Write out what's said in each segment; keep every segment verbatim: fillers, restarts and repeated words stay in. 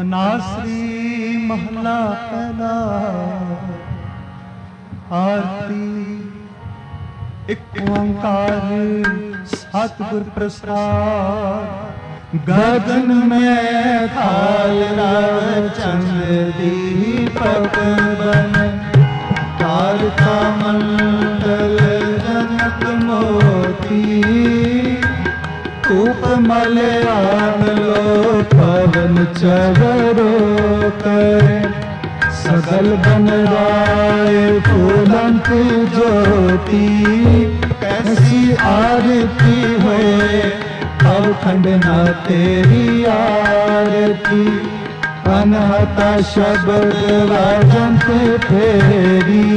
तनाश्री महला पहला। आरती एक ओंकार सतगुर प्रसाद। गगन में थाल राव चंद्र दीपक बन। तारका मंडल जनक मोती। धूप मलयान लो पवन चवरो कर। सगल बन राय फूलंत ज्योति। कैसी आरती होए अवखंड ना तेरी आरती। अनहता शब्द वाजंत फेरी।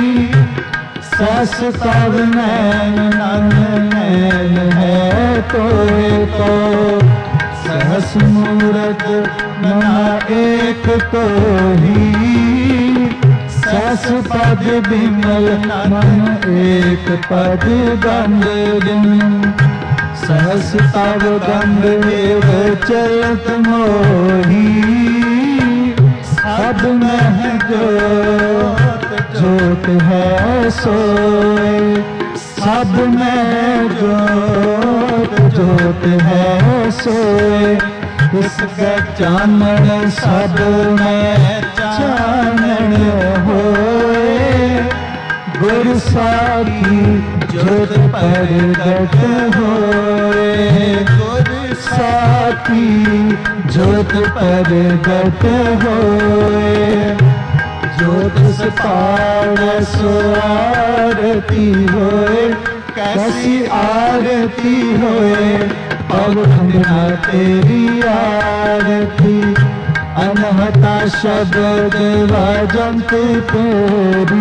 सस कव नैन नन नैन है तोए तो। सहस मूरत मना एक तो ही। सहस पद बिमल मन एक पद गंध दिन। सहस तव गंध देव चलत मोही। सब में जोत जोत है सोए। सब में जोत जोत है सोए। इसका चानन सब में चानन होए। गुर साखी जोत प्रगट होए। गुर साखी जोत प्रगट होए। जोत पारस आरती होए। कैसी आरती होए अवखंड ना तेरी आरती। अनहता शब्द वाजंत तेरी।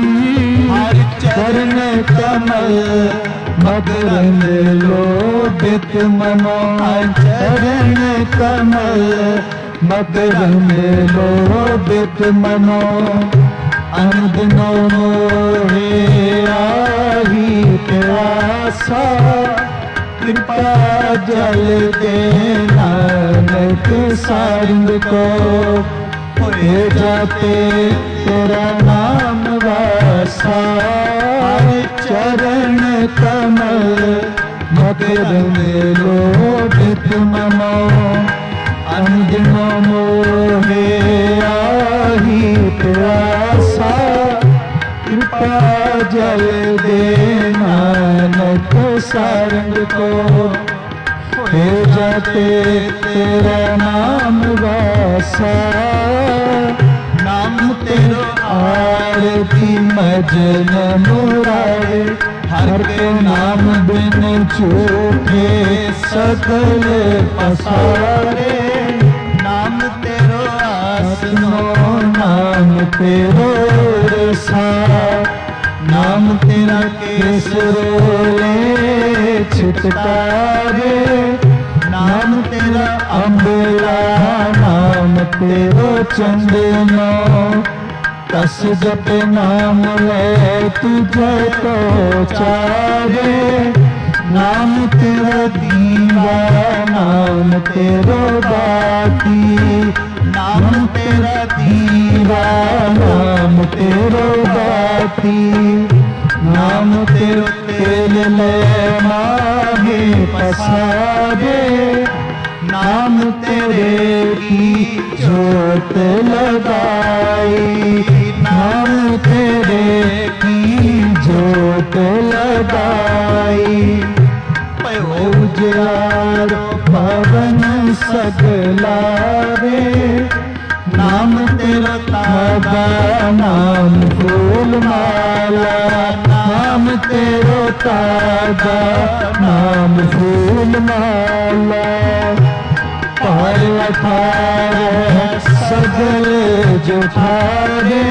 चरण कमल मकरंद लोभित मनो। चरण कमल मकरंद लोभित मनो। अनदिनो मोहे आही प्यासा। कृपा जल दे नानक सारंग को। होए जाते तेरा नाम वासा। चरण कमल मकरंद लोभित मनो। अंजनो मोहे आही प्यासा। कृपा जल दे नानक सारंग को। हो जाते तेरा नाम वासा। नाम तेरो आरती मजन मुरारे। हर के नाम बिन चूके सकल पसारे। नाम तेरो आसनो नाम तेरो रसा। नाम तेरा केसरोले छिटकारे। नाम तेरा अम्बला नाम तेरो चंदनो। कस जप नाम ले तुझे तो चारे। नाम तेरा दीवा नाम तेरो बाती। नाम तेरा दीवा नाम तेरो बाती। नाम तेरो तेल ले माहे पसारे। नाम तेरे की जोत लगाई। नाम तेरे की जोत लगाई। पयो उजियारो पवन सगलावे। नाम तेरा तागा नाम फूल माला। नाम तेरो तागा नाम फूल माला। पार अठारे सगल जुठारे।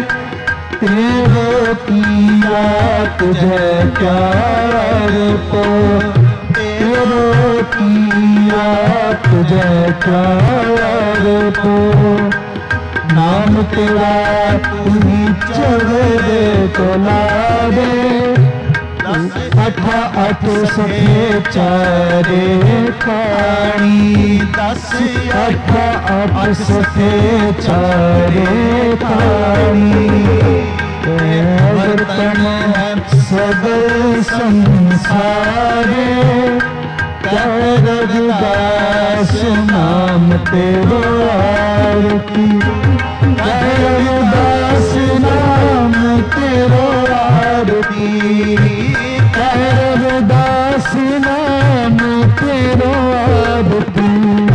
तेरो किया तुझे प्यार को। तेरो किया तुझे प्यार को। नाम तेरा तुम्ही चढ़े तो लाडे। अठ अठ सफे चारे खानी दस अठ अठ सफे चारे खानी बर्तन सगल संसारे कर रविदास नाम तेरो आरती कर रविदास नाम तेरो आरती कर रविदास नाम तेरो आरती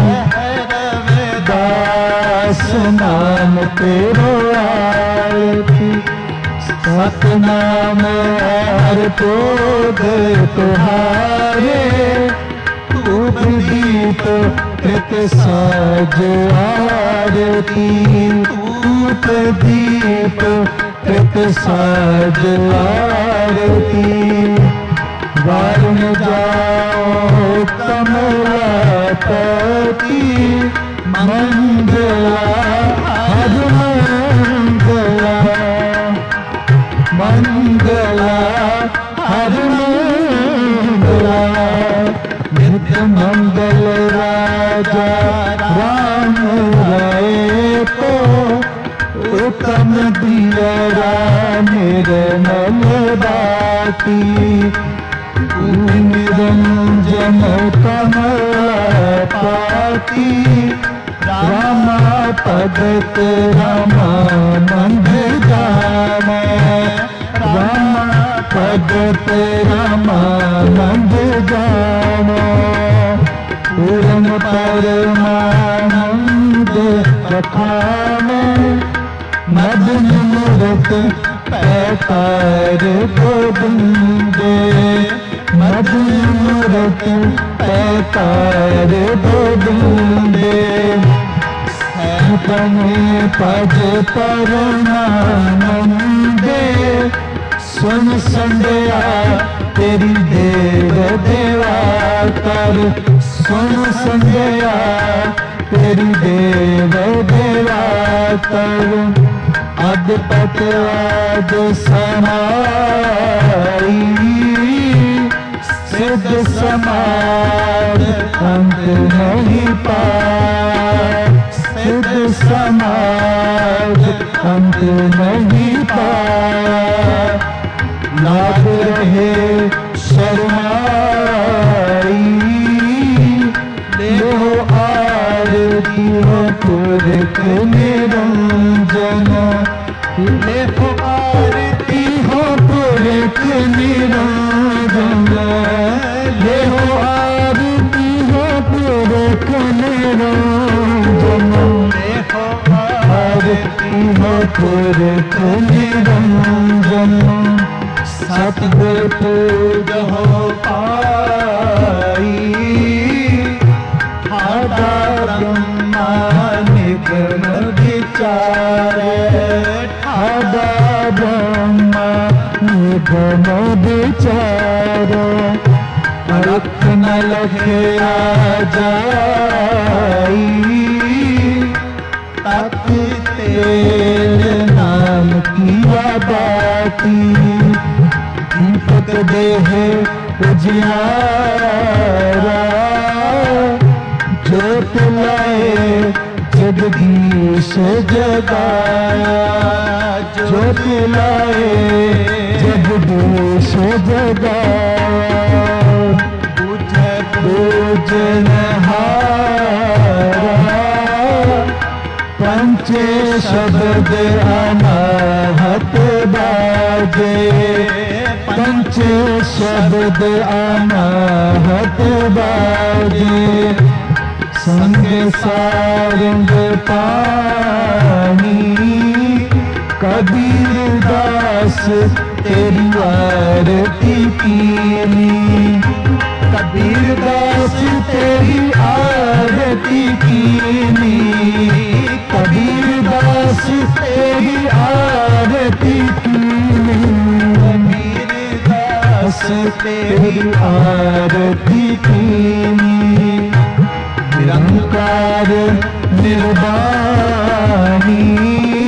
रविदास नाम तेरो आरती सतनाम हर पोध तुहारे धूप दीप कृत साज आरती धूप दीप कृत साज आरती वारुण जाओ कमलापति मंगला हर मंगला मंगला हर मंगला नित्य मंगल राजा राम राय को उत्तम दियरा निर्मल बाती निरंजन कमलापति रामा भगत रामानंद जाने रामा भगत रामानंद जाने पूर्ण परमानंद कथाने मदन मूरत पैकार गोविंदे मदन मूरत पैकार गोविंदे तने पद परमानंदे सुन संध्या तेरी देव देवा कर सुन संध्या तेरी देव देवा कर अदपत आद समाई सिद्ध समाज अंत नहीं पाया सिद्ध समाज अंत नहीं पाया नाथ रहे शर्माई लो आरती हो पुरख निरंजन ले आरती हो पुरख निरंजन ले आरती हो पुरख निरंजन आरती हो पुरख निरंजन सतगुर पूज हो पाई ठाडा ब्रह्मा निगम विचारे ठाडा ब्रह्मा निगम विचारे अरख न लखया जाई तक तेल नाम किया बाती दीपक देह उजियारा ज्योत लाए जगदीश जगाया ज्योत लाए जगदीश जगाया पूजनहारा पंचे शब्द अनाहत बाजे पंचे शब्द अनाहत बाजे संग सारंग पानी कबीर दास तेरी आरती कीनी कबीर दास तेरी आरती कीनी कबीर दास तेरी आरती कीनी कबीर दास तेरी आरती कीनी निरंकार निर्वाणी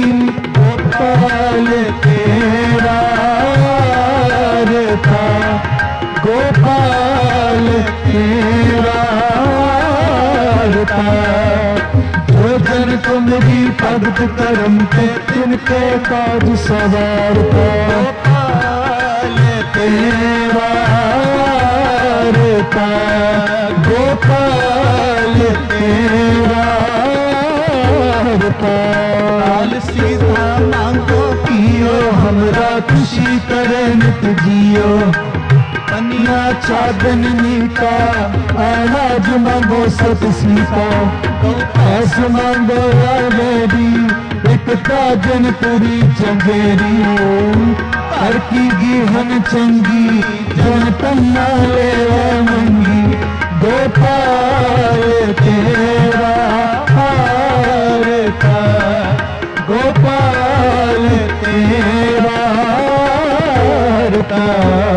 गोपाल तेरा था भगत करम पे तिनके काज सवारता गोपाल तेरा रता गोपाल तेरा रता लाल सीधा मांगो पियो हमरा खुशी करे नित जियो कन्या चादन नीका अनाज मांगो सत सीता ऐस मांगो मेरी एक ताजन पूरी चंगेरी हर की गिहन चंगी जन तन्ना ले मंगी गोपाल तेरा हारता गोपाल तेरा हारता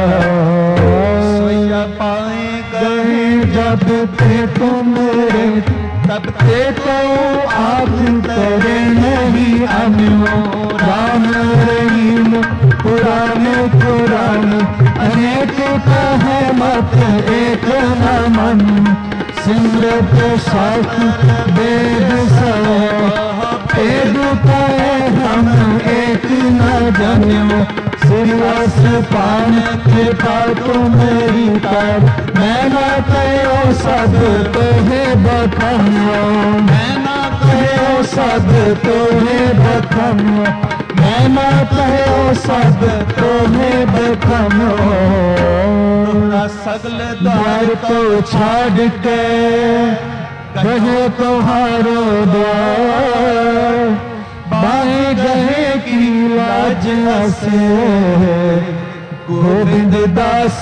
पाए गए जब ते तुम तब ते तो आप तेरे नहीं अनो राम रहीम पुराण पुराण अनेक का है मत एक न मन सिमरत शास्त्र वेद सब वेद पाए हम एक न जन्यो सिरस पान कृपा तुम्हारी कर मैं ना कहो सब तोहे बखानो मैं ना कहो सब तोहे बखानो मैं ना कहो सब तोहे बखानो सगल द्वार को छाड़ के कहे तुम्हारो द्वार बाएं गए की लाज से गोविंद दास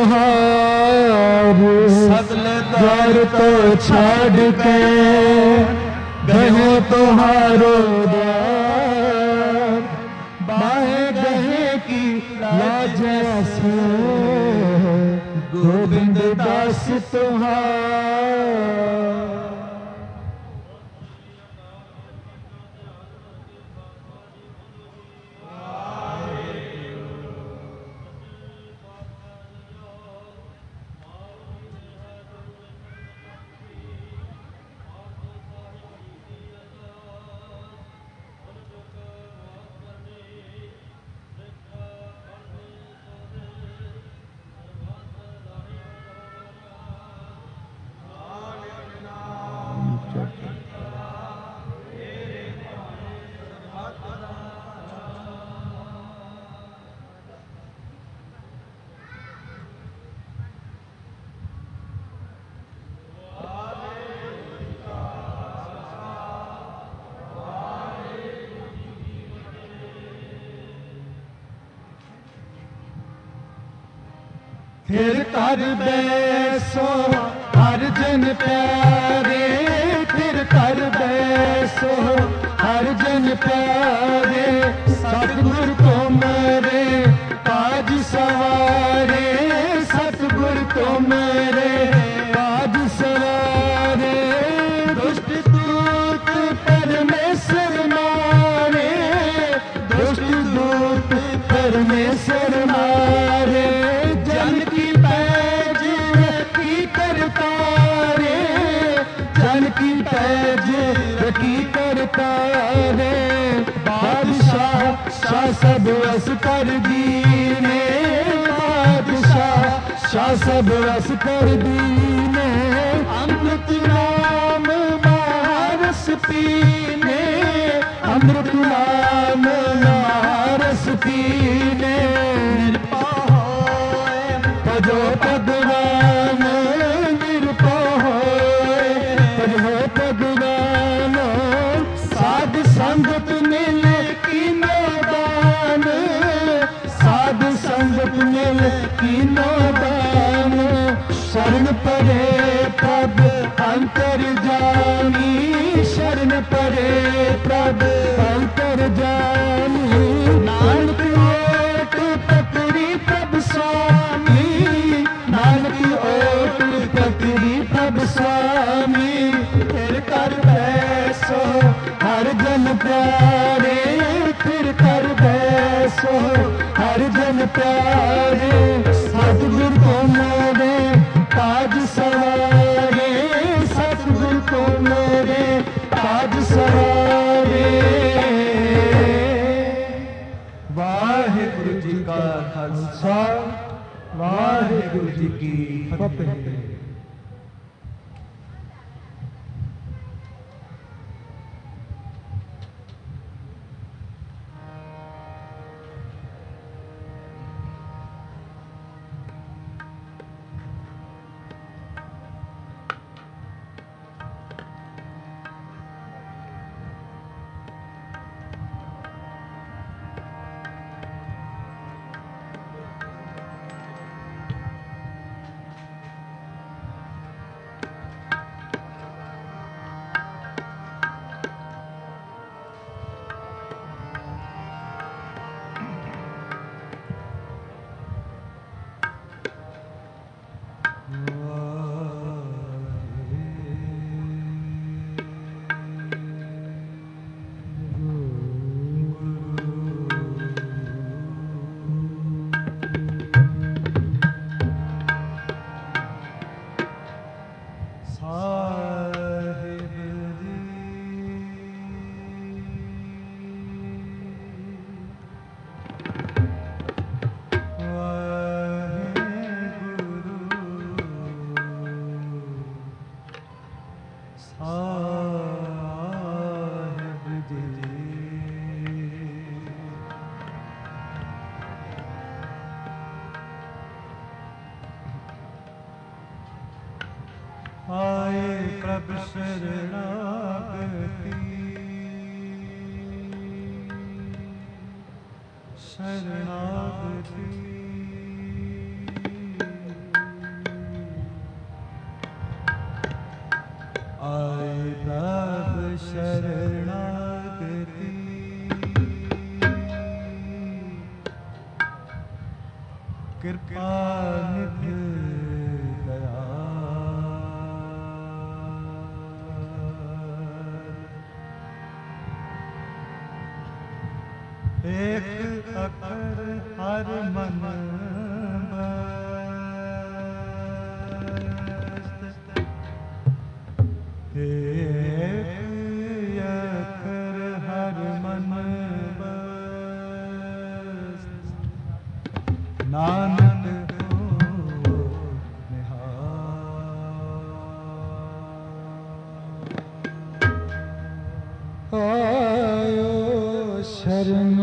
तुहार सगल द्वार तो छाड़ के गए तुम्हारो द्वार बाएं गए की लाज से गोविंद दास तुहार फिर कर बैसो हर जन प्यारे फिर कर बैसो हर जन प्यारे सतगुर को मेरे काज सवारे सतगुर को मेरे काज सवारे दुष्ट दूत परमेश्वर मारे दुष्ट दूत परमेश्वर मारे जन की पैज की करतारे जन की पैज की करतारे बादशाह शाह सब वस कर दीने बादशाह शाह सब वस कर दीने अमृत नाम महारस पीने अमृत नाम महारस पीने जो भगवान निरपो होए जो भगवान साध संगत मिल की नौदान साध संगत मिल की नौदान शरण परे प्रभ अंतर जानी शरण परे प्रभ अंतर जानी नानक ओट पकड़ी प्रभ स्वामी नानक ओट पकड़ी प्रभ स्वामी फिर कर बैसो हर जन प्यारे फिर कर बैसो हर जन प्यारे सतगुर को मेरे काज सवारे सतगुर को मेरे काज सवारे खालसा वाहिगुरु जी की फतेह। आए प्रभु शरणागति शरणागति आए प्रभु शरणागति कृपा निधि एक अखर हर मन बस्त, एक अखर हर मन बस्त, नानक हो निहाल। आयो शरण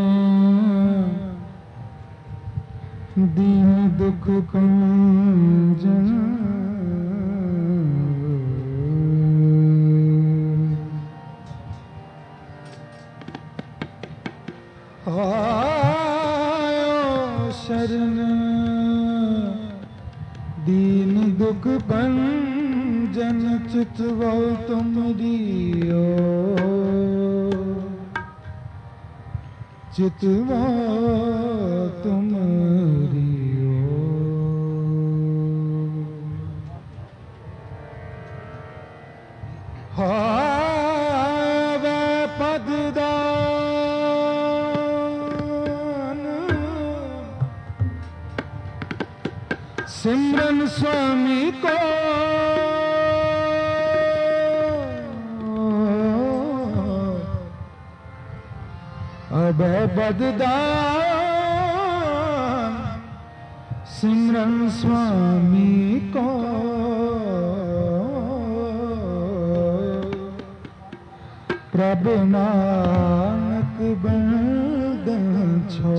दीन दुख कंजन, आयो शरण दीन दुख भंजन, चितवो तुमरियो चितवा तुमरियो। हावे पददान सिमरन स्वामी को, अब बददान सिमरन स्वामी को, प्रभु नानक बंदन छो,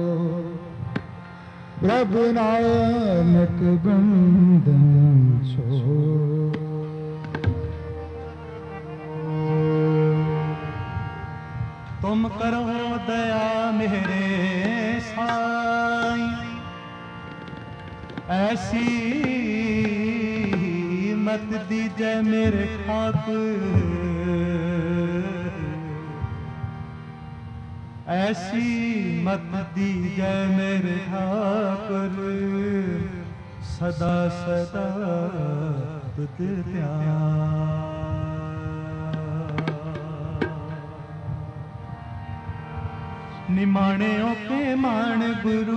प्रभु नानक बंदन छो। तुम करो दया मेरे साईं, ऐसी मत दीजे मेरे ठाकुर, ऐसी मत दीजे मेरे ठाकुर, सदा सदा तुझ ध्यान। निमाणियों के मान गुरु,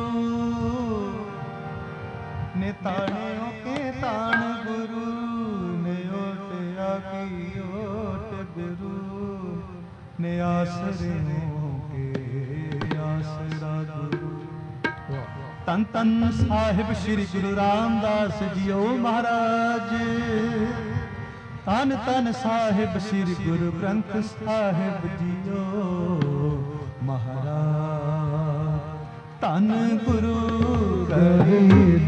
निताणियों के ताण गुरु, ने ओट आकी ओट गुरु, ने आसरियों के आसरा गुरु। तन तन साहिब श्री गुरु रामदास जियो महाराज। तन तन साहिब श्री गुरु ग्रंथ साहिब जियो महाराज। तन गुरु गरीब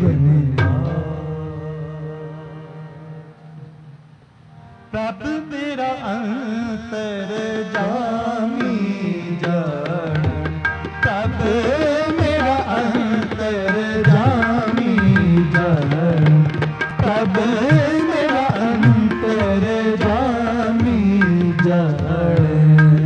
प्रभ मेरा अंतर जामी जान। प्रभ मेरा अंतर जामी जान। प्रभ मेरा अंतर जामी जान।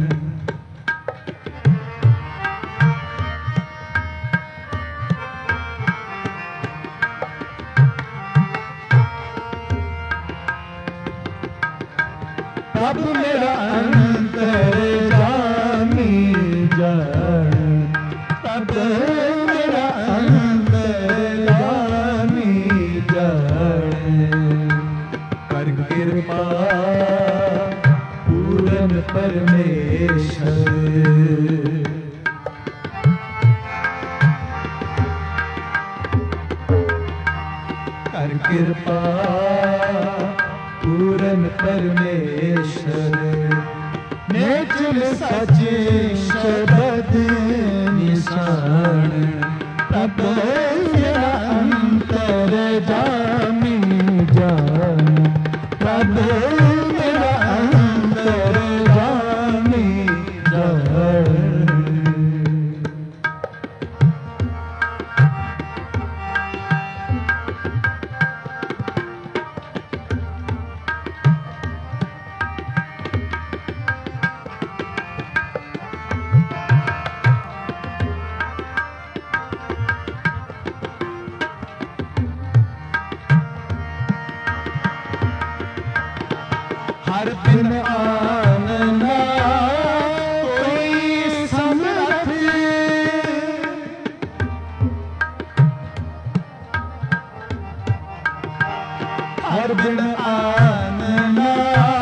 प्रभ मेरा अंतर जामी जान। प्रभ मेरा अंतर जामी जान। कर कृपा पूरन परमेश्वर। कर कृपा पूरन परमेश्वर। नेचल सच शब्द निशान। प्रभ मेरा अंतर जामी जान। प्रभ मेरा अंतर जामी जान। हर दिन आनना कोई समर्थ। हर दिन आनना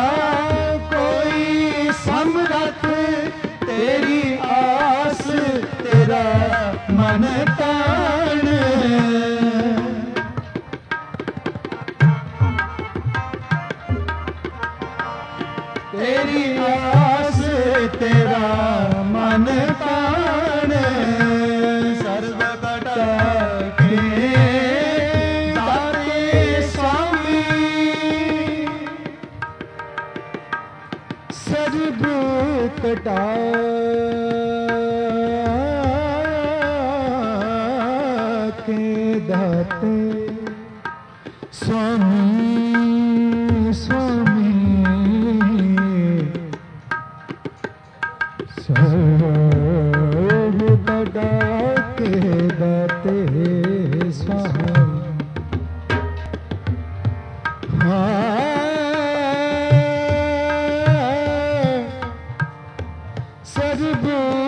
कोई समर्थ। तेरी आस तेरा मन तान। तेरी आस तेरा मन तान। सर्व कटा के दाते स्वामी। सर्व कटा के दाते स्वामी स्वामी। सर्व कटा के दाते स्वामी। सर्व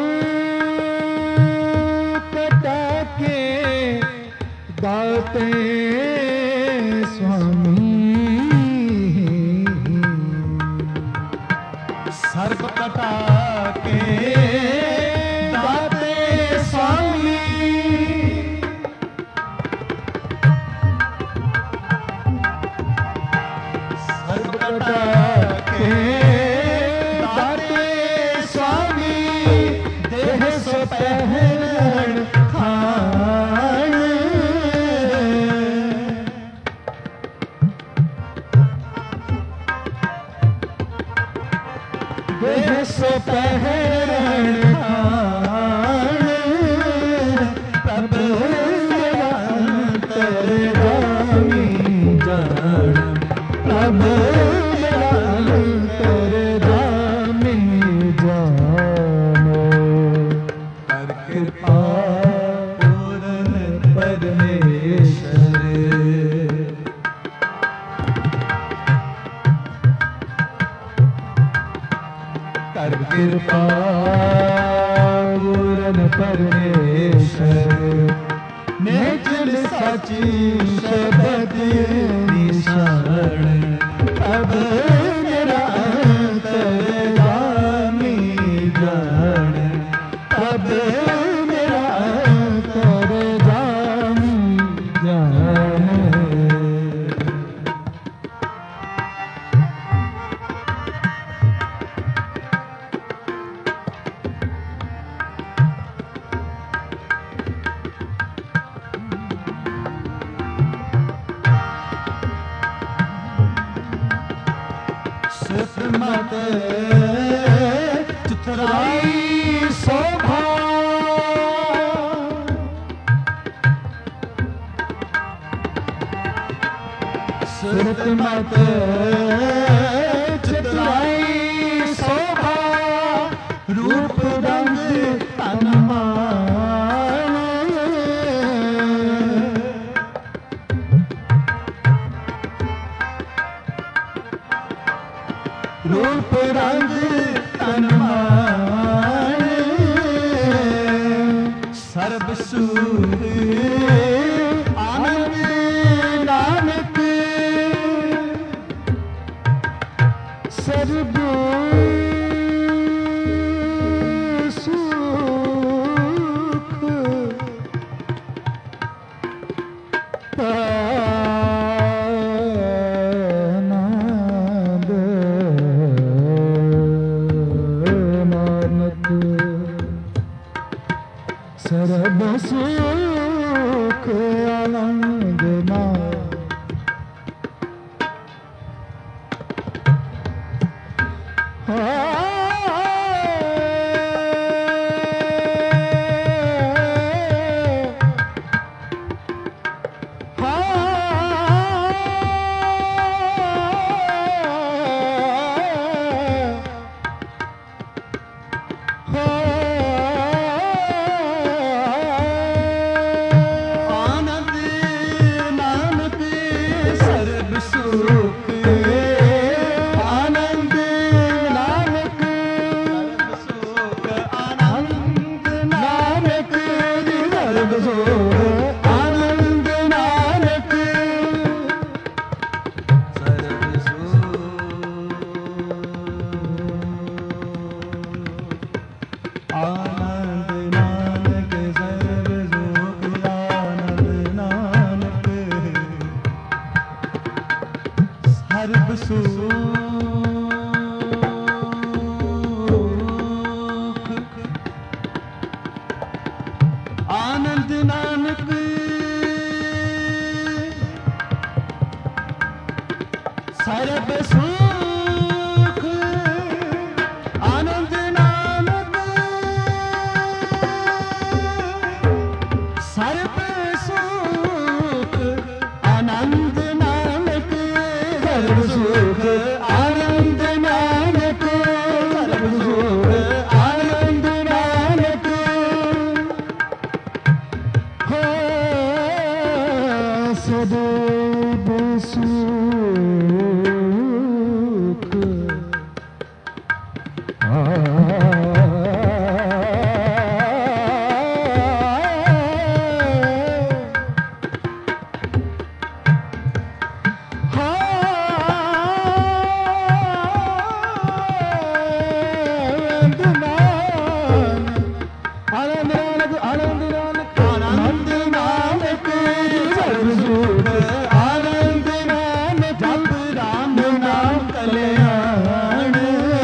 कटा के दाते स्वामी। सर्व कटा के दाते स्वामी। सर्व कटा के दाते स्वामी। देह सो पहरण खान। देह सो पहरण खान। प्रभ मेरा अंतर जामी जान। प्रभ मेरा अंतर जामी जान। कर कृपा पूरन परमेश्वर। कर कृपा पूरन परमेश्वर। नेचल सची शब्द निशान। अब मेरा अंतर जामी जान। अब मेरा अंतर जामी चितराई शोभा सुरत मत चितराई शोभा रूप रंग तन मान रूप रंग तन मान सर्ब सुख आनंद नानक सर्ब सुख आनंद नानक सर्ब सुख आनंद नानक आनंद नानक सर्ब सुख आनंद नानक सर्ब सुख आनंद नानक सर्ब सुख आनंद नानक सर्ब सुख आनंद नानक सर्ब सुख आनंद नानक सर्ब सुख आनंद नानक सर्ब सुख आनंद नानक सर्ब सुख आनंद नानक सर्ब सुख आनंद नानक सर्ब सुख आनंद नानक हो सदैव सुख आनंद नानक आनंद नानक सर्व सुख आनंद नानक जप राम नाम कल्याण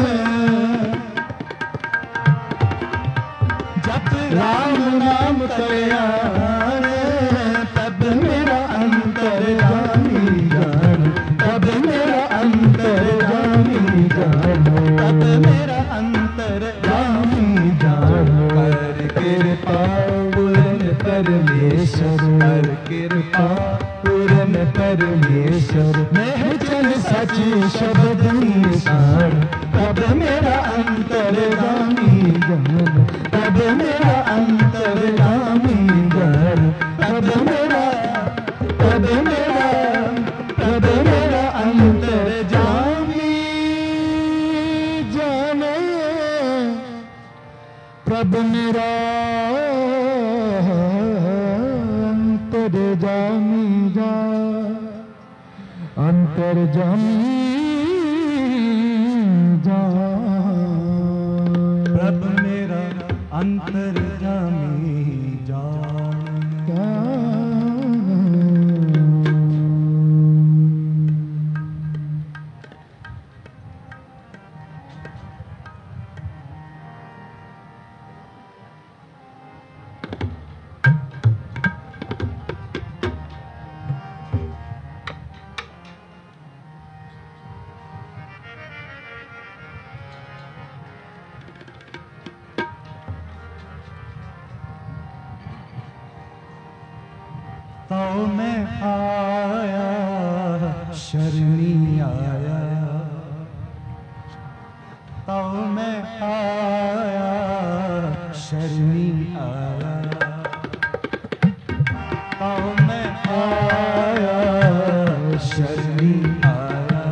जप राम नाम कल्याण तब मेरा अंतर जानी जान तब मेरा अंतर जानी जान तब मेरा अंतर जानी जान कर कृपा पूर्ण परमेश्वर कर कृपा पूर्ण परमेश्वर मैं चल सची शब्द निशान तब मेरा अंतर जानी जान तब मेरा अंतर जानी जान तब मेरा तब मेरा तब मेरा अंतर जानी जाने प्रभु मेरा अंतर जामी जा अंतर जामी जा प्रभु मेरा अंतर जामी जान तो मैं आया शरणी आया, तो मैं आया शरणी आया, तो मैं आया शरणी आया,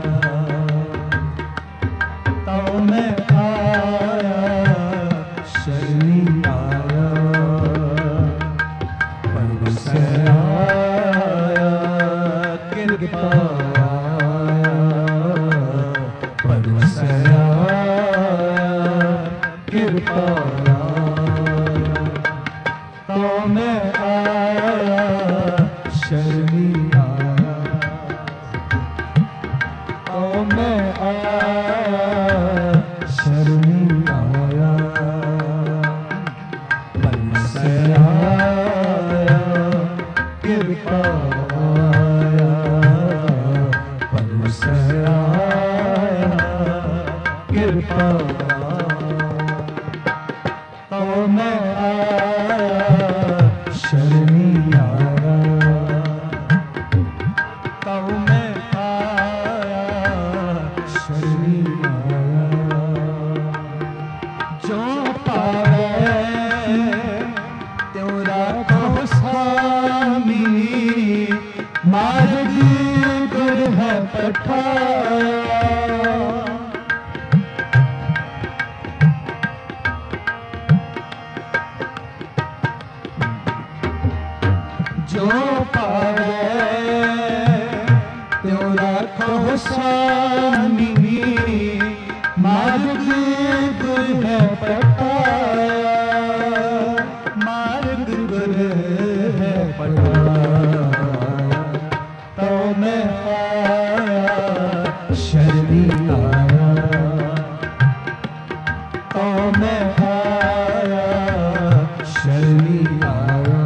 तो मैं आया शरणी आया, पर्व से आया कृपा आया, पर्व से आया कृपा आया, तो मैं आया शरणी आया, तो मैं आया शरणी आया, पर्व से आया कृपा आया, पर्व से आया कृपा आया, तो मैं आया शरणी आया, तो मैं आया शरणी आया, जो पावे त्यों राखो स्वामी, मार्ग गुर है पठाया, जो पावे त्यों राखो स्वामी, मार्ग गुर है पठाया, मार्ग गुर है पठाया, तो मैं आया शरणी आया, तो मैं आया शरणी आया,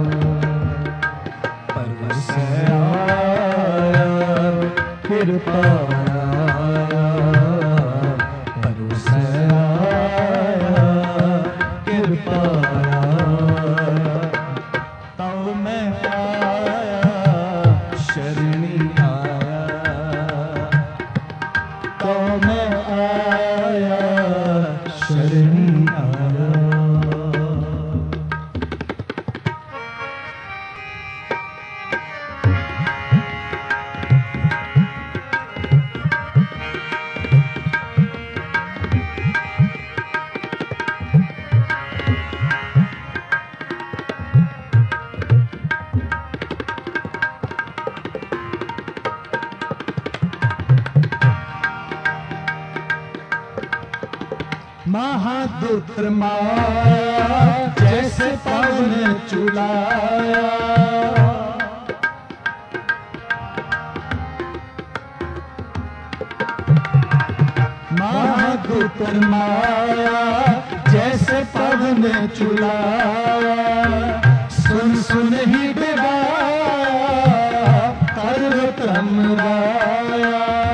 पर्व से आया कृपा आया, पर्व से आया कृपा आया, तो मैं आया शरणी आया, तो मैं आया शरणी आया। महादुत्र माया जैसे पवन चुलाया, महादुत्र माया जैसे पवन चुलाया, सुन सुन ही डगाया पर्वत अमराया,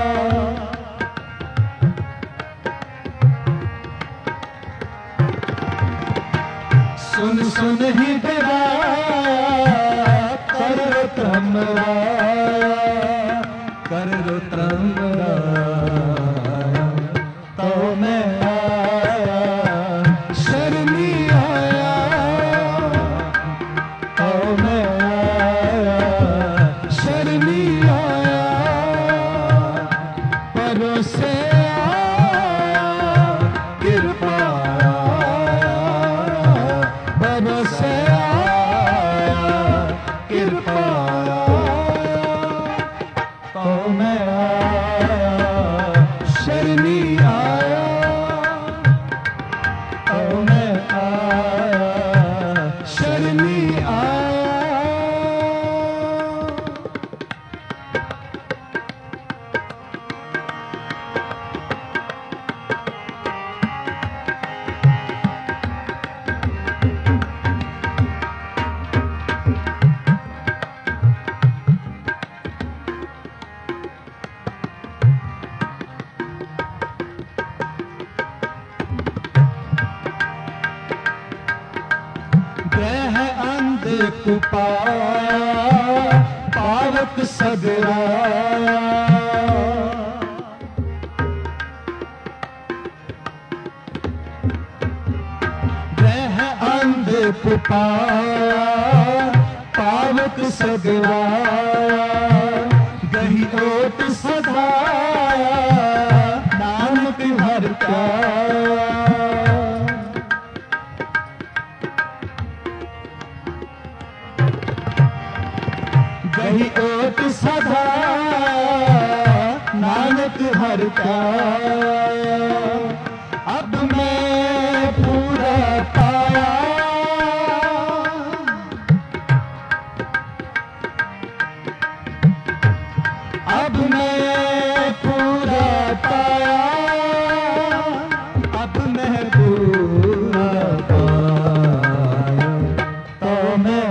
सुन सुन ही डगाया पर्वत अमराया, पर्वत अमराया, तो मैं आया शरणी आया, तो मैं आया शरणी आया, पर्व से आया कृपा आया, पर्व से आया कृपा आया, तो मैं आया शरणी आया, तो मैं आया शरणी आया। पावक सगरा ग्रह अंध पुपाया पावक सगरा गही ओट सदाया नानक हर प्याया गही ओट सदाया नानक हर प्याया अब मैं पूरा पाया अब मैं पूरा पाया अब मैं पूरा पाया तो मैं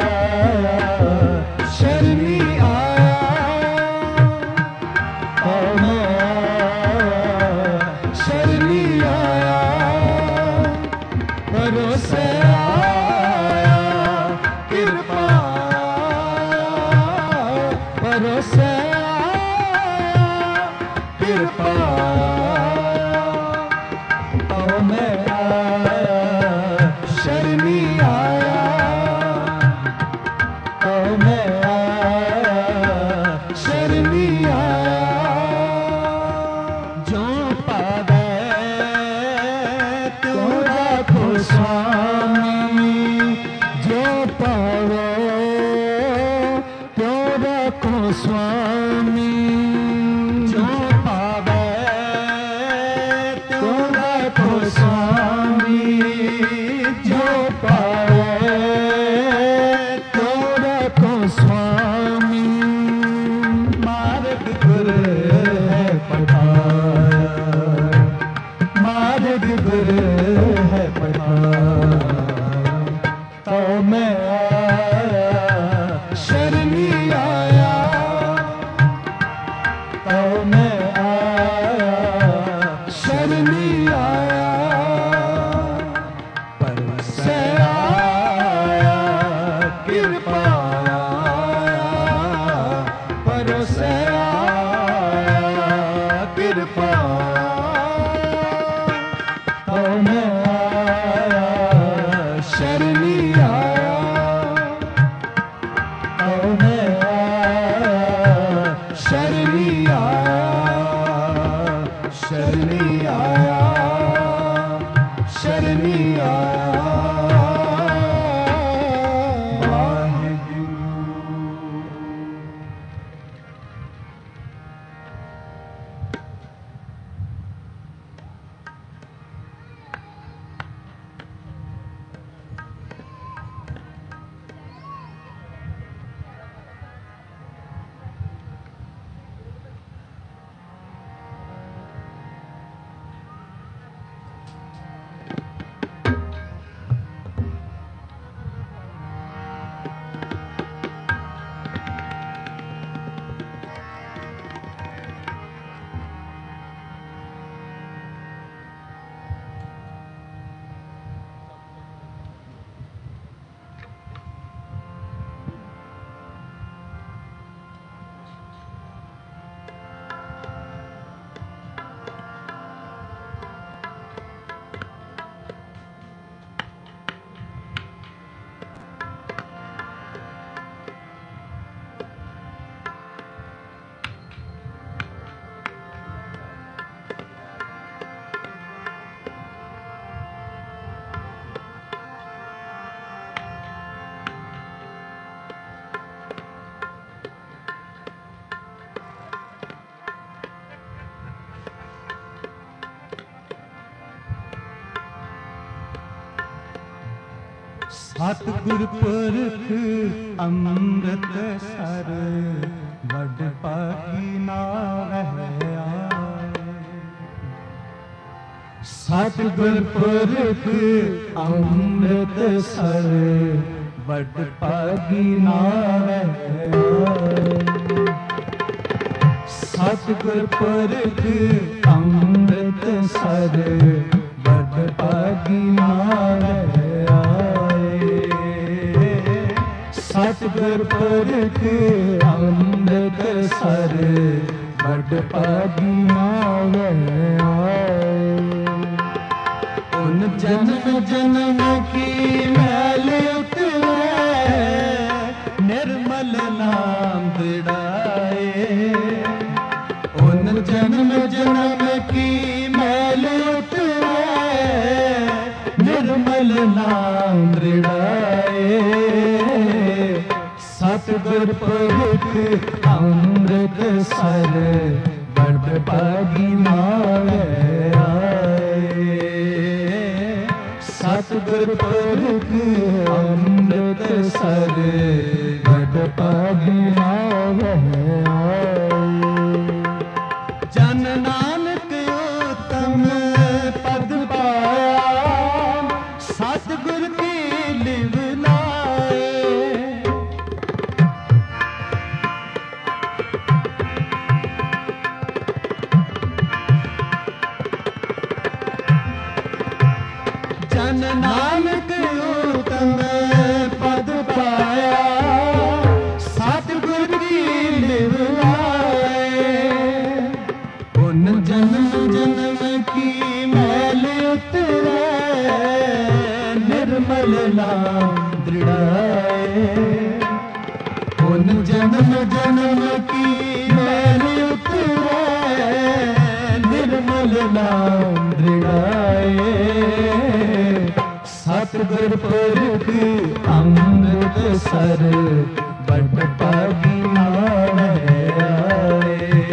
आया शर्मी आया तो मैं आया शर्मी आया भरोसे आया कृपा भरोसे कृपा तो मैं आया शर्मी आया तो मैं आया शर्मी आया जो पावे त्यों राखो स्वामी जो पावे त्यों राखो स्वामी जो पावे त्यों राखो स्वामी जो पावे त्यों राखो स्वामी मार्ग गुर है पठाया मार्ग गुर है पठाया तो मैं आया शर्मी आया तो मैं आया शर्मी आया पर से आया कृपा आया पर से आया कृपा तो मैं आया शर्मी आया तो मैं आया शर्मी आया शर्मी आया शर्मी आया वाहिगुरू सतगुर पुरख अमृत सर वड पागी नावै आए सतगुर पुरख अमृत सर वड पागी नावै आए सतगुर पुरख अमृत सर वड पागी नावै आए सतगुर सतगुर पुरख अमृत सर बड़ पागी आवे आए। उन जन्म जन्म की मैल उतरे निर्मल नाम दृढ़ाए। उन जन्म जन्म की मैल उतरे निर्मल नाम दृढ़ाए। सतगुर पुरख अमृत सर बड़ पागी आवे आए। सतगुर पुरख अमृत सर बड़ पागी आवे आए। जन नानक उत्तम पद पाया सतगुर की लिव लाए। जन नानक उत्तम पद पाया सतगुर की लिव लाए। उन जन्म जन्म की मैल उतरे निर्मल नाम दृढ़ाए। उन जन्म जन्म की मैल उतरे निर्मल नाम दृढ़ाए। सतगुर पुरख अमृत सर बड़ पागी आवे आए।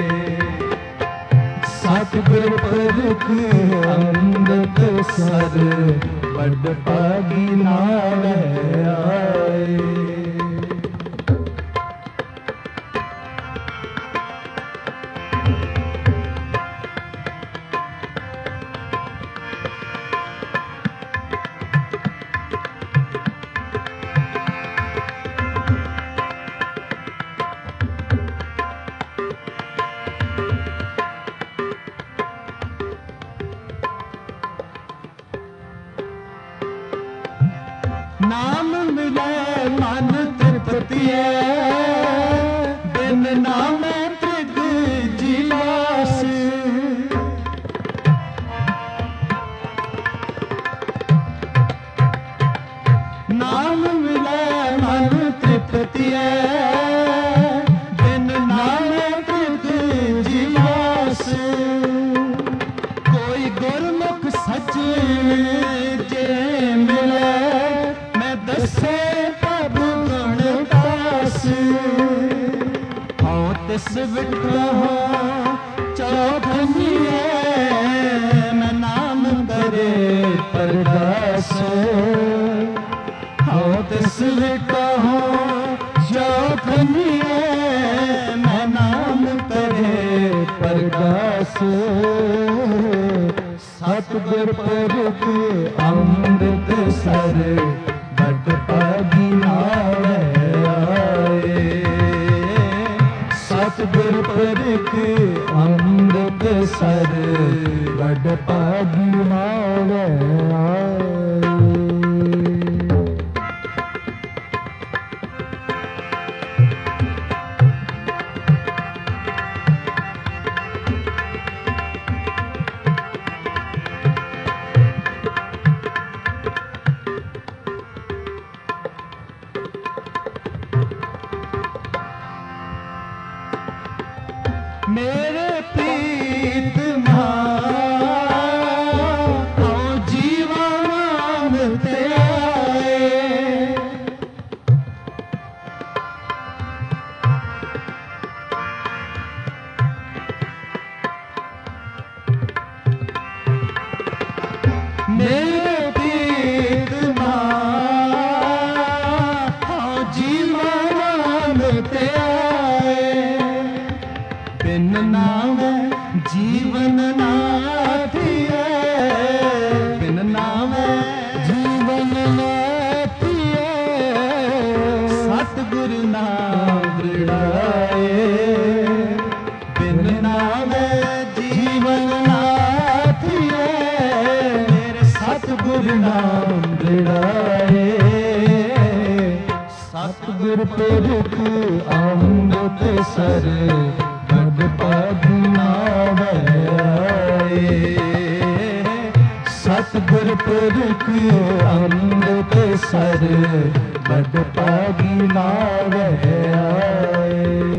सतगुर पुरख अमृत सर बड़ पागी आवे आए। नाम मिले मन तृप्ति बिन नाम तृग जिलास। नाम मिले मन तृप्ति बिन नाम तृग जिलास। कोई गुरमुख सच जे मिले दसे प्रभु गुण दास। हाँ तिस विठो चौखनिए मैं नाम करे परदास। हाँ तिस विठो चौखनिए मैं नाम करे परदास। सतगुर पुरख अमृत सर बड़ पागी आवे आए। सतगुर पुरख अमृत सर बड़ पागी आवे आए। मेरे प्रीत आओ जीवन ते आए। मेरे प्रीत आओ जीवन ते आए। बिन नाम जीवन नाथी है। बिन नाम जीवन नाथी है। सतगुर नाम दृढ़ाए। बिन नाम जीवन नाथी है। मेरे सतगुर नाम दृढ़ाए। सतगुर सतगुर पुरख अमृत सर बड़ भागिया आए। सतगुर पुरख अमृत सर बड़ भागिया आए।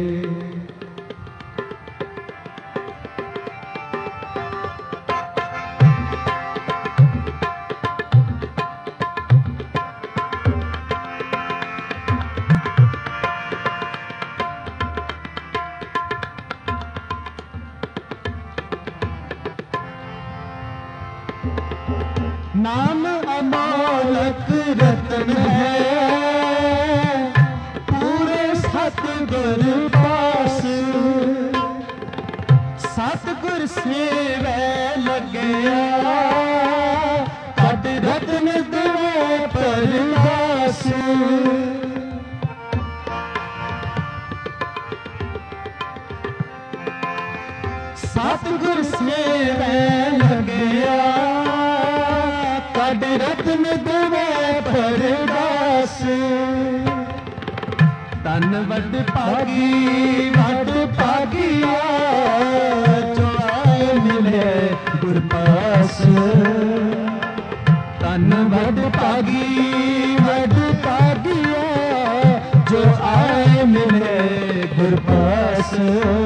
नाम अमोलक रतन है पूरे सतगुर पास। सतगुर सेवै लगया कद रतन देवे परदास। सतगुर सेवै लगया कद रतन देवे परदास। तन वड भागी वड भागिया जो आए मिले गुर पास। तन वड भागी वड भागिया जो आए मिले गुर पास।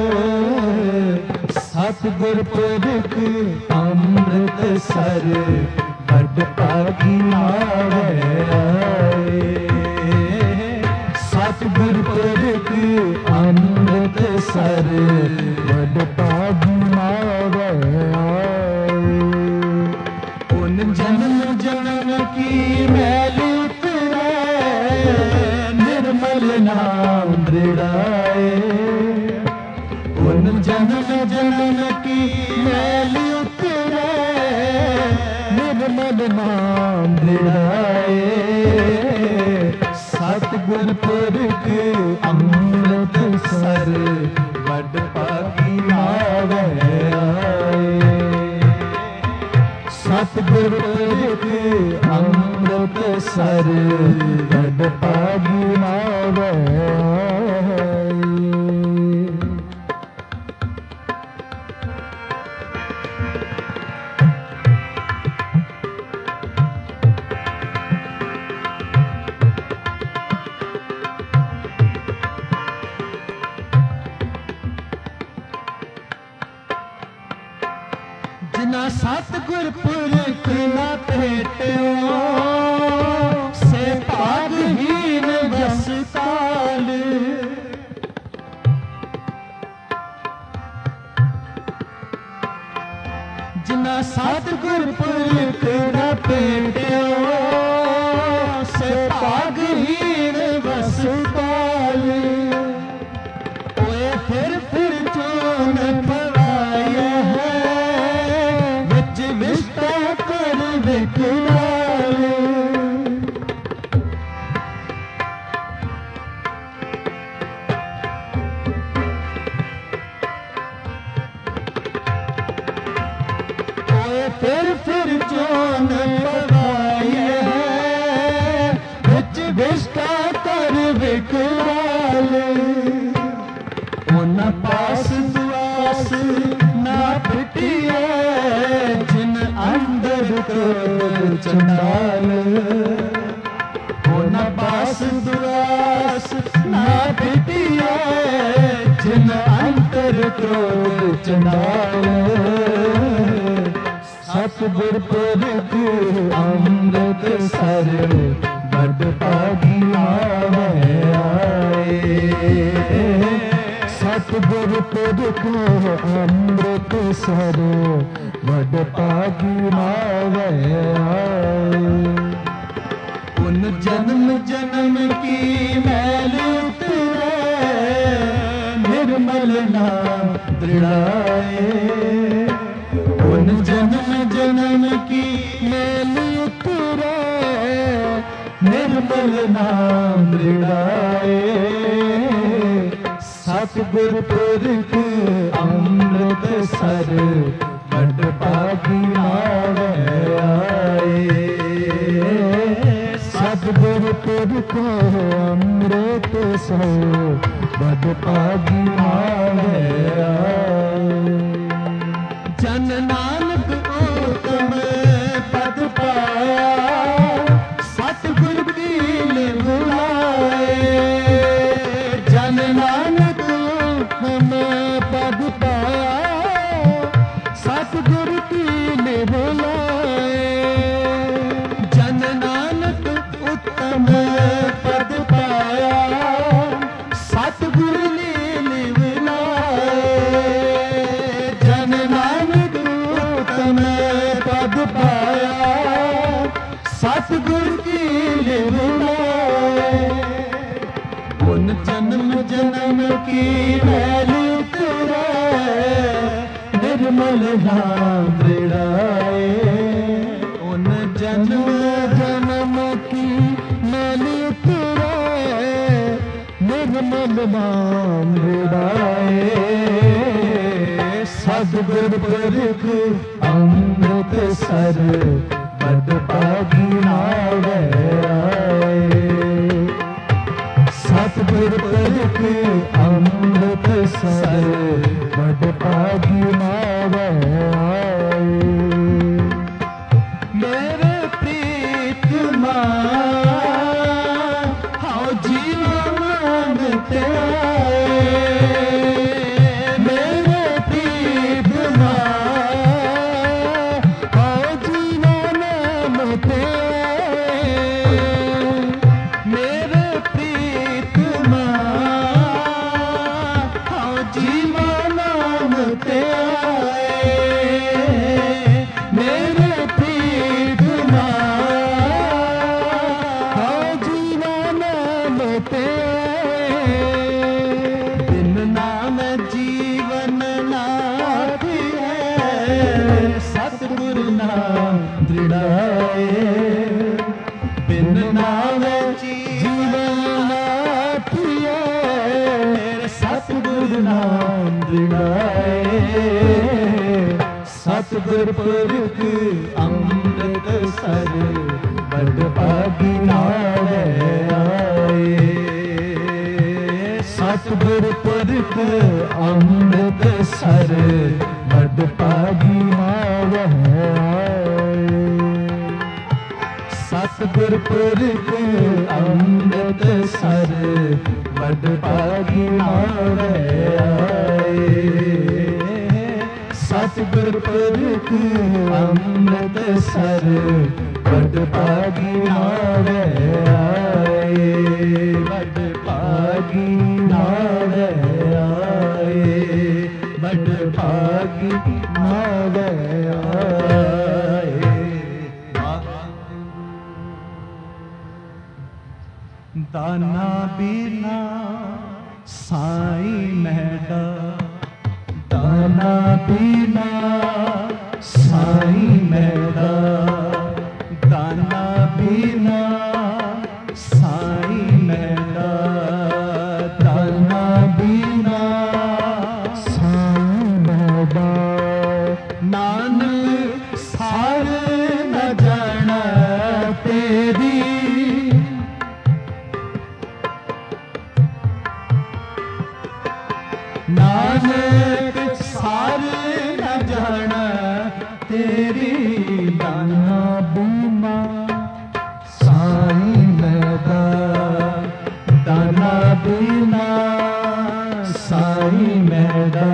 सतगुर पुरख अमृत सर बड़ भागिया आए। सतगुर पुरख अमृत सर बड़ भागिया आए। उन जन्म जन्म की मैल उतरे निर्मल नाम दृढ़ाए। उन जन्म जन्म की मैल उतरे निर्मल नाम दृढ़ाए। सतगुर पुरख अमृत सर बड़ भागिया आए। सतगुर पुरख अमृत सर बड़ भागिया आए। जिना सतगुर पुरख ना भेटो से भागहीन बस काल। जिना सतगुर पुरख ना भेटो से भागहीन बस काल। ओए फिर फिर चोन पवाए है विष्टा कर विकराल। ओए फिर फिर जोन पवाए विच विष्टा कर विकराल। उन पास दुआस ना पिटिए जिन अंदर क्रोध चंडाल। उन पास दुआस ना पिटिए जिन अंतर क्रोध चंडाल। सतगुर पुरख अमृत सर बड़ भागिया आए। सतगुर पुरख अमृत सर बड़ भागिया आए। उन जन्म जन्म की मैल उतरे निर्मल नाम दृढ़ाए। उन जन्म जन्म की मैल उतरे निर्मल नाम दृढ़ाए। सतगुर पुरख अमृत सर बड़ भागिया आए। सब सतगुर पुरख अमृत सो बद पागी आवे जन नानक उत्तम पद पाया सतगुर की बुलाए जन नानक उत्तम पद पाया सतगुर की बुलाए जन नानक उत्तम पद पाया सतगुर ने बुलाए जन नानक उत्तम पद पाया सतगुर की बुलाए उन जन्म जन्म की मैल उतरे निर्मल नाम दृढ़ाए उन जन्म जन्म की मैल उतरे निर्मल नाम दृढ़ाए सतगुर पुरख अमृत सर बद पागी नावे आए सतगुर पुरख अमृत सर बद पागी नावे आए मेरे प्रीतमा हाउ जीवन मांगते मेरे प्रीतमा हाउ जीवन मांगते मेरे प्रीतमा हाउ जीवन मांगते मेरे प्रीतमा हाउ जीवन मांगते बिन नाम जीवन नाथ है सतगुर नाम दृढ़ाए बिन नाम जीवन नाथ है सतगुर नाम दृढ़ाए सतगुर पुरख अमृत सर बद पागी नावे आए सतगुर पुरख अमृत सर बद पागी नावे आए सतगुर पुरख अमृत सर बद पागी नावे आए सतगुर पुरख अमृत सर बद पागी नावे आए बद पागी नावे आए बद पागी नावे आए दाना बिना साईं मैडा दाना बिना साईं मैडा दाना बिना साईं मैडा दाना बिना साईं मैडा नानक सार न जाना तेरी नानक सार न जाना तेरी दाना बिना साईं मैदा दाना बिना साईं मैदा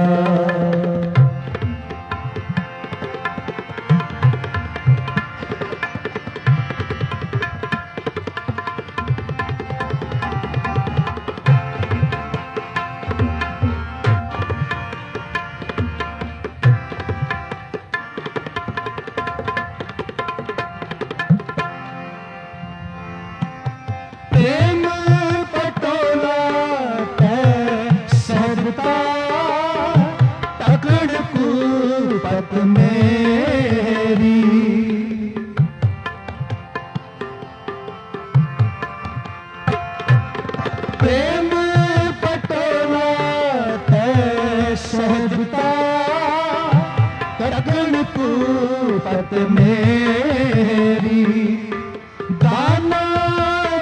प्रेम पटोला तै सहता तकड़ कुपत मेरी प्रेम पटोला तै सहता तकड़ कुपत मेरी दाना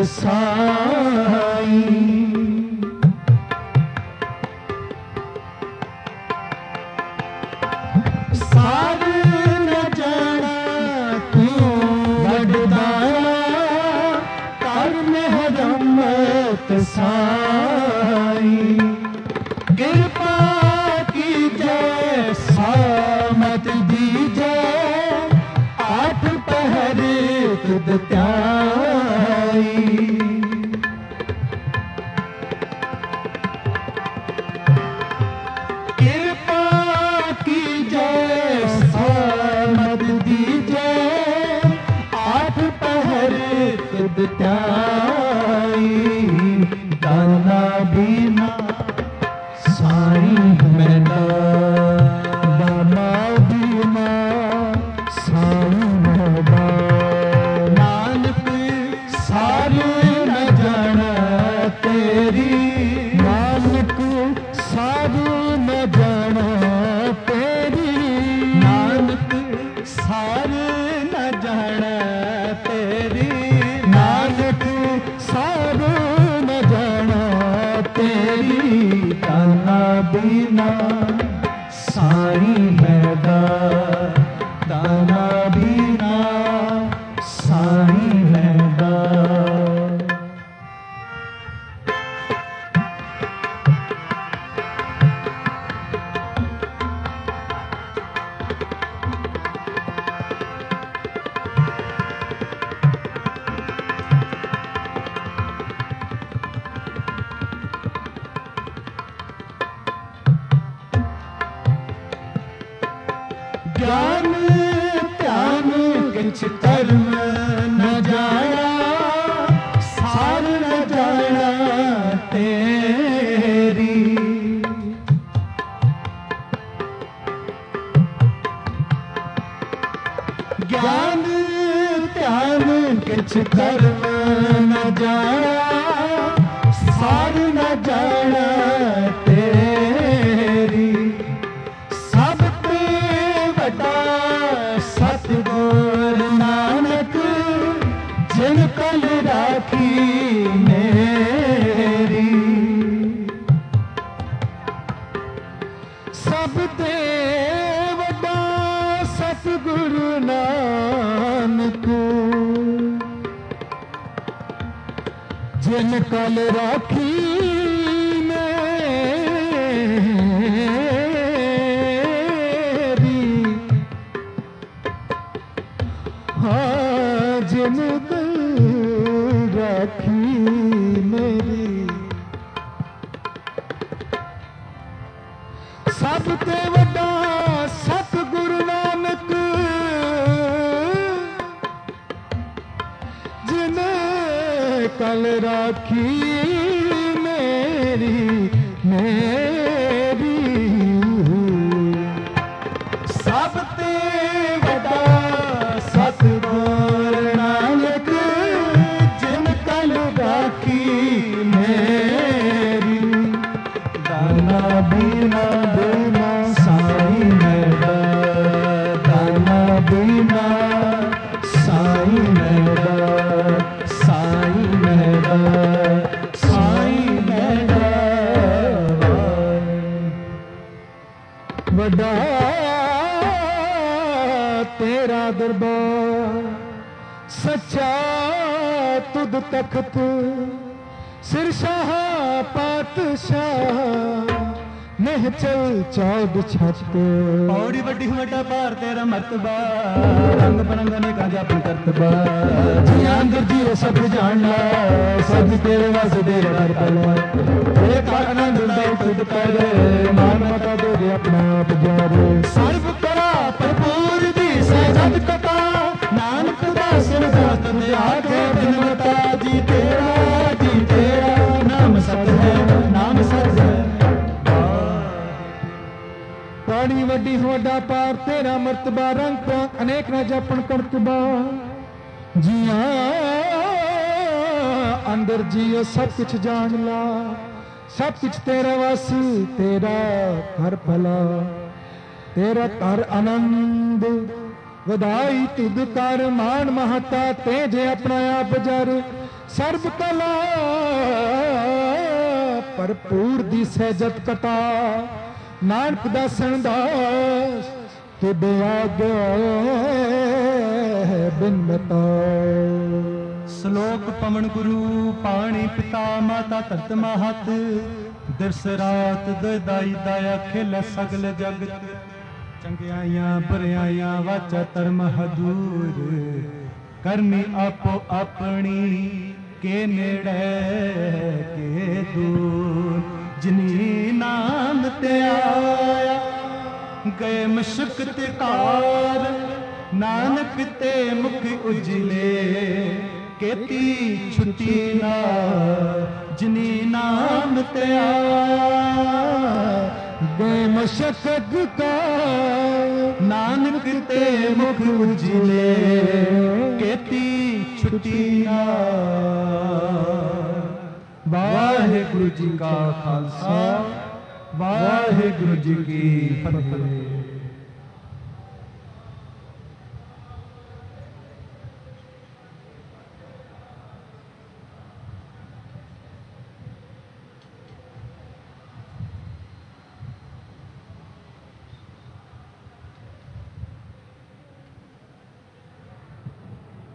साई। सार न जाना तू वडदाया कर में रहमत साई। कृपा की जय सामत दीजे आठ पहर तुद त्याई। कृपा की जय सामत दीजे आठ पहर तुद त्याई। दाना बीना साई मैना दाना बीना साई मैना। नानक सारे न जाना तेरी नानक सारे न जाना तेरी। नानक सारे न जाना तेरी। नानक सारे न जाना तेरी। दाना बीना साई मैदा दाना बीना साई मैदा। ज्ञान ध्यान किछ कर्म न जाया सार न जाना तेरी। ज्ञान ध्यान किछ कर्म न जाया सार न जाना तेरी। सतगुर नानक जिन कल राखी मेरी। सब ते वड्डा सतगुरु नानक जिन कल राखी जिन कल राखी मेरी। सब ते वड्डा सतगुरु नानक जिन कल राखी मेरी मेरी। सब ते वड्डा सतगुर नानक जिन कल राखी मेरी। दाना बीना बीना साई मैदा दाना बीना साई मैदा साई मैदा साई मैदा। वड्डा तेरा दरबार सच्चा तुद तख्त सिर शाह पातशाह निहचल चौद छत। पौड़ी वड्डी वड्डा पार तेरा मर्तबा रंग बरंग अनेका जापन करतबा। जी अंदर जी सब जानना सब तेरे वास तेरे घर पला। एक आनंद दे तुद कर मान मता दे अपना आप जारे। सर्व करा भरपूर दी सहजत कथा नानक दास दास दे आगे बिनवता। जी तेरा जी तेरा नाम सत है नाम सत है। पानी वड्डी होड़ा पार तेरा मर्तबा रंग अनेक न जपन करतबा। जिया अंदर जियो सब कुछ जान ला सब कुछ तेरा वास तेरा घर भला। तेरा कर आनंद वधाई तुद कर मान महता तेजे अपना आप जर। ਸਰਬ ਕਲਾ ਭਰਪੂਰ ਦੀ ਸਹਿਜਤ ਕਟਾ ਨਾਨਕ ਦਾਸਨ ਦਾਸ ਤੇ ਬਿਆਗਿਆ ਬਿਨ ਮਤਾ। ਸ਼ਲੋਕ ਪਵਨ ਗੁਰੂ ਪਾਣੀ ਪਿਤਾ ਮਾਤਾ ਧਰਤ ਮਹਤ ਦਿਵਸ ਰਾਤ ਦਾਈ ਦਾਇਆ ਖੇਲ ਸਗਲ ਜਗਤ ਚੰਗਿਆਈਆਂ ਬੁਰਿਆਈਆਂ ਵਾਚਾ ਧਰਮ ਹਦੂਰ ਕਰਮੀ ਆਪੋ ਆਪਣੀ ਕੇ ਨੇੜੇ ਕੇ ਦੂਰ ਜਿਨੀ ਨਾਮ ਤੇ ਆਇਆ ਗਏ ਮਸ਼ਕਤ ਕਾਰ ਨਾਨਕ ਤੇ ਮੁਖ ਉਜਲੇ ਕੀਤੀ ਛੁੱਟੀ ਨਾ ਜਿਨੀ ਨਾਮ ਤੇ ਆਇਆ ਗਏ ਮਸ਼ਕਤ ਕਾਰ ਨਾਨਕ ਤੇ ਮੁਖ ਉਜਲੇ ਕੀਤੀ ਛੁੱਟੀ ਨਾ। ਵਾਹਿਗੁਰੂ ਜੀ ਕਾ ਖਾਲਸਾ ਵਾਹਿਗੁਰੂ ਜੀ ਕੀ ਫਤਿਹ।